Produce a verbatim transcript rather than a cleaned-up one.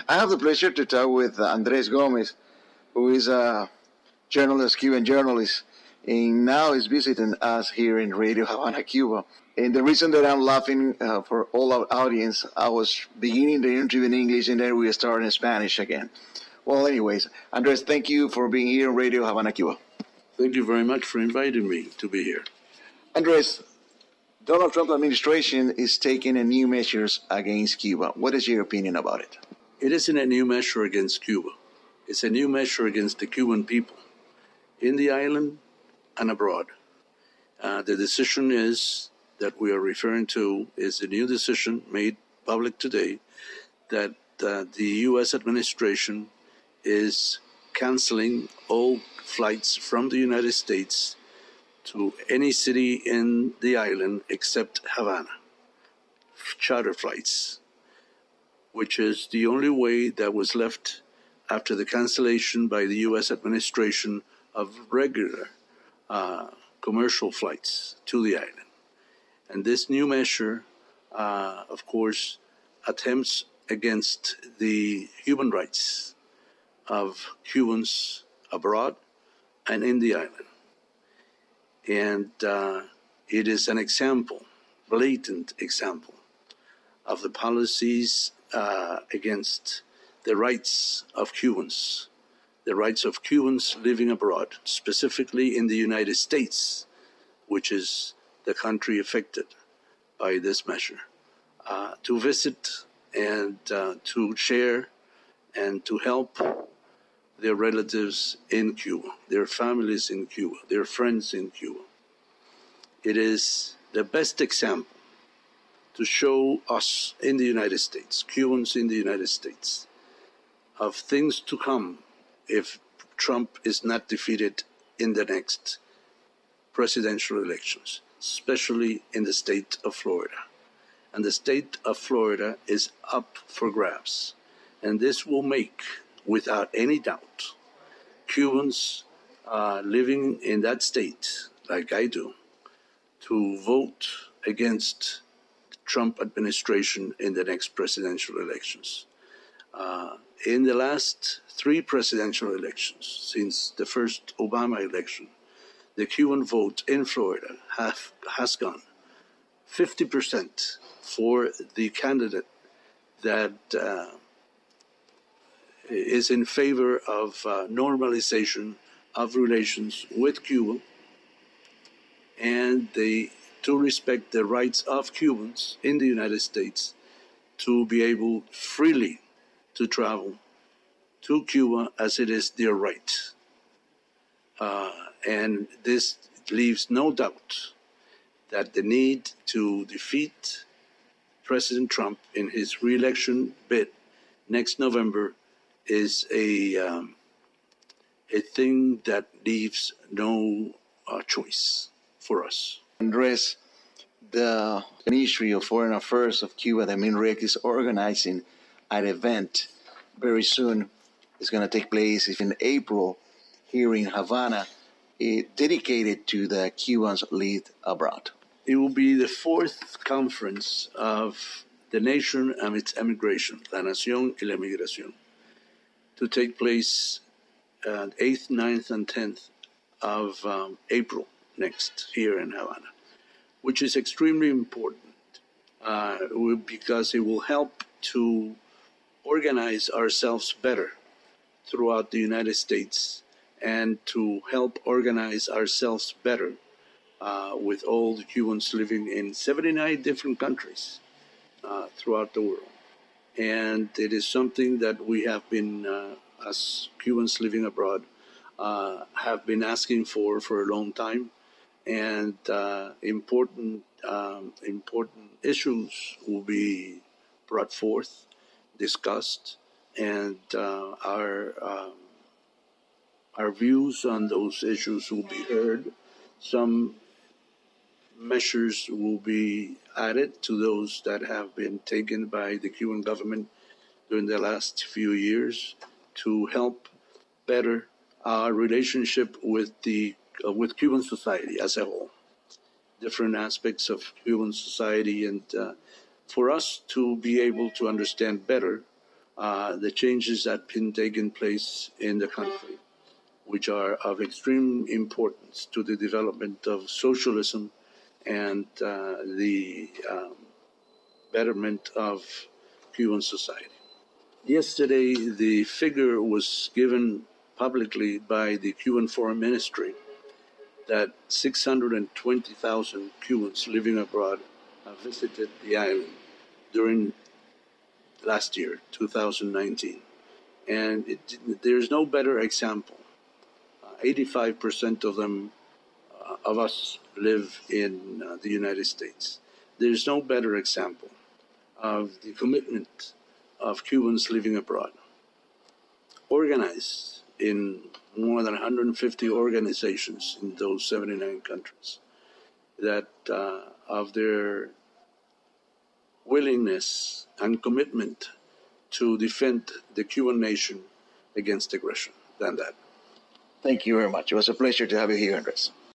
I have the pleasure to talk with Andres Gomez, who is a journalist, Cuban journalist, and now is visiting us here in Radio Havana, Cuba. And the reason that I'm laughing uh, for all our audience, I was beginning the interview in English and then we start in Spanish again. Well, anyways, Andres, thank you for being here in Radio Havana, Cuba. Thank you very much for inviting me to be here. Andres, Donald Trump administration is taking a new measures against Cuba. What is your opinion about it? It isn't a new measure against Cuba. It's a new measure against the Cuban people in the island and abroad. Uh, the decision is that we are referring to is the new decision made public today that uh, the U S administration is canceling all flights from the United States to any city in the island except Havana, charter flights, which is the only way that was left after the cancellation by the U S administration of regular uh, commercial flights to the island. And this new measure, uh, of course, attempts against the human rights of Cubans abroad and in the island. And uh, it is an example, blatant example, of the policies uh, against the rights of Cubans, the rights of Cubans living abroad, specifically in the United States, which is the country affected by this measure, uh, to visit and uh, to share and to help their relatives in Cuba, their families in Cuba, their friends in Cuba. It is the best example to show us in the United States, Cubans in the United States, of things to come if Trump is not defeated in the next presidential elections, especially in the state of Florida. And the state of Florida is up for grabs. And this will make, without any doubt, Cubans uh, living in that state, like I do, to vote against the Trump administration in the next presidential elections. Uh, in the last three presidential elections, since the first Obama election, the Cuban vote in Florida have, has gone fifty percent for the candidate that uh, is in favor of uh, normalization of relations with Cuba and they, to respect the rights of Cubans in the United States to be able freely to travel to Cuba as it is their right. Uh, and this leaves no doubt that the need to defeat President Trump in his re-election bid next November is a, um, a thing that leaves no uh, choice for us. Andres, the Ministry of Foreign Affairs of Cuba, the MINREC, is organizing an event very soon. It's going to take place in April here in Havana, it, dedicated to the Cubans lived abroad. It will be the fourth conference of the nation and its emigration, La Nación y la Emigración, to take place uh, eighth, ninth, and tenth of um, April next here in Havana, which is extremely important uh, because it will help to organize ourselves better throughout the United States and to help organize ourselves better uh, with all the Cubans living in seventy-nine different countries uh, throughout the world. And it is something that we have been, uh, as Cubans living abroad, uh, have been asking for for a long time. And uh, important, um, important issues will be brought forth, discussed, and uh, our um, our views on those issues will be heard. Some measures will be added to those that have been taken by the Cuban government during the last few years to help better our relationship with the uh, with Cuban society as a whole, different aspects of Cuban society, and uh, for us to be able to understand better uh, the changes that have been taking place in the country, which are of extreme importance to the development of socialism and uh, the um, betterment of Cuban society. Yesterday, the figure was given publicly by the Cuban Foreign Ministry that six hundred twenty thousand Cubans living abroad have visited the island during last year, two thousand nineteen. And it, there's no better example. Uh, eighty-five percent of them, uh, of us, live in uh, the United States. There's no better example of the commitment of Cubans living abroad, organized in more than one hundred fifty organizations in those seventy-nine countries, that uh, of their willingness and commitment to defend the Cuban nation against aggression than that. Thank you very much. It was a pleasure to have you here, Andres.